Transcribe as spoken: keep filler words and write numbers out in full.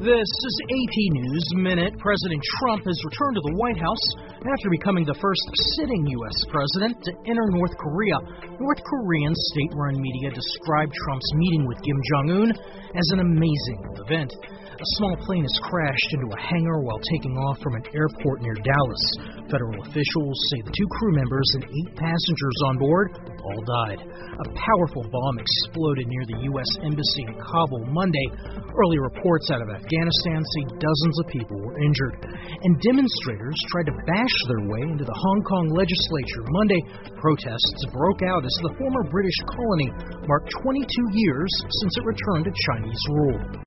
This is A P News Minute. President Trump has returned to the White House after becoming the first sitting U S president to enter North Korea. North Korean state-run media described Trump's meeting with Kim Jong-un as an amazing event. A small plane has crashed into a hangar while taking off from an airport near Dallas. Federal officials say the two crew members and eight passengers on board all died. A powerful bomb exploded near the U S Embassy in Kabul Monday. Early reports out of Afghanistan say dozens of people were injured. And demonstrators tried to bash their way into the Hong Kong legislature Monday. Protests broke out as the former British colony marked twenty-two years since it returned to Chinese rule.